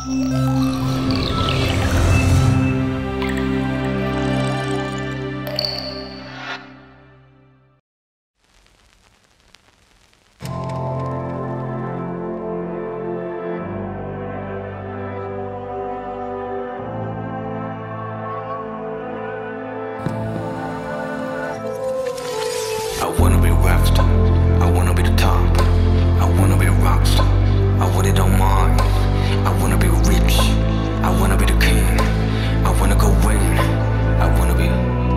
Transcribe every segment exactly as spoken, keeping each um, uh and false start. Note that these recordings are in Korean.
I wanna be rapped, I wanna be the top, I wanna be a rockstar, I want it on mine. I wanna be rich, I wanna be the king, I wanna go win. I wanna be,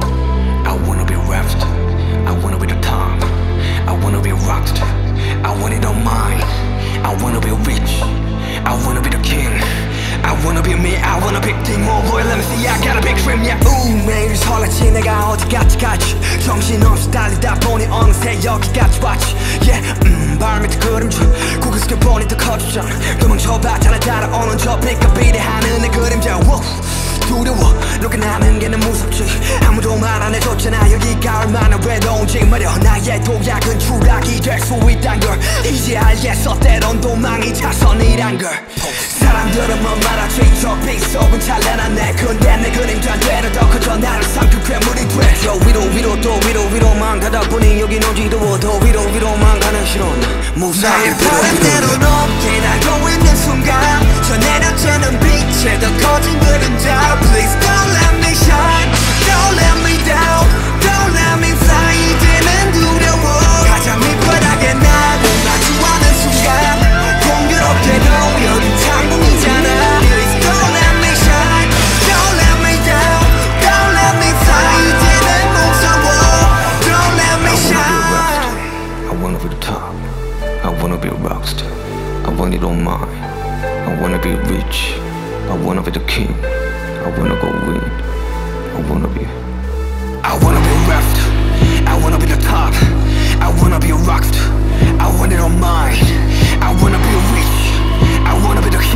I wanna be rapped, I wanna be the top, I wanna be a rockstar, I want it on mine. I wanna be rich, I wanna be the king, I wanna be me, I wanna big thing. Oh boy, let me see, I got a big dream, yeah. 우 매일 설레지 내가 어디까지 가지. 정신없이 달리다 보니 어느새 여기까지 왔지. Yeah, 음, 발 밑에 그림자 고개 숙여 보니 더 커지잖아. 도망쳐봤잖아 따라오는 저 빛과 비례하는 내 그림자. Whoa. 두려워 누구나 하는 게 난 무섭지. 아무도 말 안 해줬잖아 여기가 얼마나 외로운지 말여. 나의 도약은 추락이 될 수 있단 걸 이제 알겠어. 때론 도망이 차선이란 걸. 사람들은 뭐 말하지 저 빛 속은 찬란한 내 근데 내 그림자 되려 더 커져 나를 삼킨 괴물이 돼. 저 위로 위로 또 위로 위로만 가다 보니 여긴 어지러워. 더 위로 위로만 가는 실온 무사히 바람대로 높게 날고 있는 순간 저 내려지는 빛에 더 커진 그림자. Please don't let me shine, don't let me down, don't let me fly. 이제는 두려워. 가장 밑바닥에 나를 마주하는 순간 공교롭게도 여긴 창문이잖아. Please don't let me shine, don't let me down, don't let me fly. 이제는 무서워. Don't let me shine. I wanna be the top, I wanna be a rockstar, I want it on mine. I wanna be rich, I wanna be the king, I wanna go win. I wanna be, I wanna be rapped, I wanna be the top, I wanna be a rockstar, I want it on mine. I wanna be rich, I wanna be the